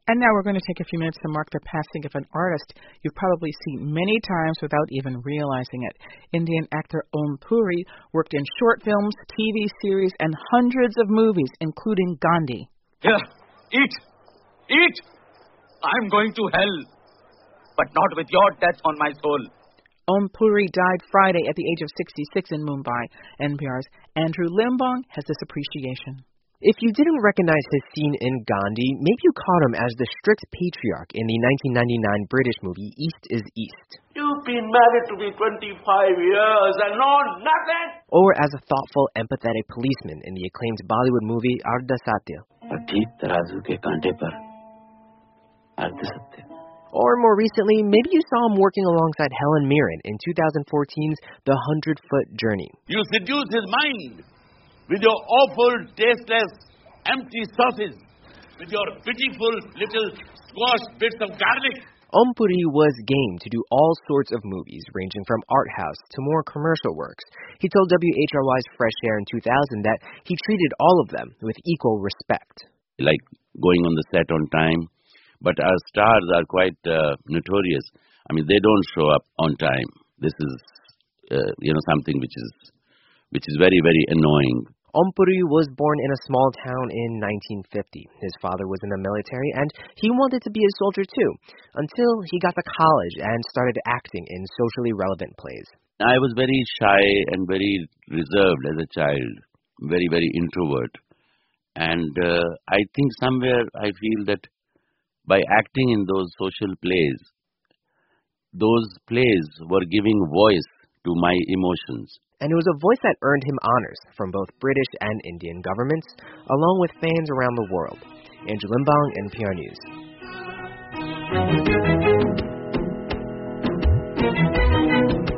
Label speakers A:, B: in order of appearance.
A: And now we're going to take a few minutes to mark the passing of an artist you've probably seen many times without even realizing it. Indian actor Om Puri worked in short films, TV series, and hundreds of movies, including Gandhi.
B: Here, eat! Eat! I'm going to hell, but not with your death on my soul.
A: Om Puri died Friday at the age of 66 in Mumbai. NPR's Andrew Limbong has this appreciation.
C: If you didn't recognize his scene in Gandhi, maybe you caught him as the strict patriarch in the 1999 British movie East is East.
D: You've been married to me 25 years and know nothing!
C: Or as a thoughtful, empathetic policeman in the acclaimed Bollywood movie Ardha Satya. Or more recently, maybe you saw him working alongside Helen Mirren in 2014's The 100-Foot Journey.
D: You seduce his mind with your awful, tasteless, empty sauces, with your pitiful little squashed bits of garlic.
C: Om Puri was game to do all sorts of movies, ranging from art house to more commercial works. He told WHRY's Fresh Air in 2000 that he treated all of them with equal respect.
E: Like going on the set on time, but our stars are quite notorious. I mean, they don't show up on time. This is, something which is very, very annoying.
C: Om Puri was born in a small town in 1950. His father was in the military, and he wanted to be a soldier too, until he got to college and started acting in socially relevant plays.
E: I was very shy and very reserved as a child, very, very introvert. And I think somewhere I feel that by acting in those social plays, those plays were giving voice to my emotions.
C: And it was a voice that earned him honors from both British and Indian governments, along with fans around the world. Andrew Limbong, NPR News.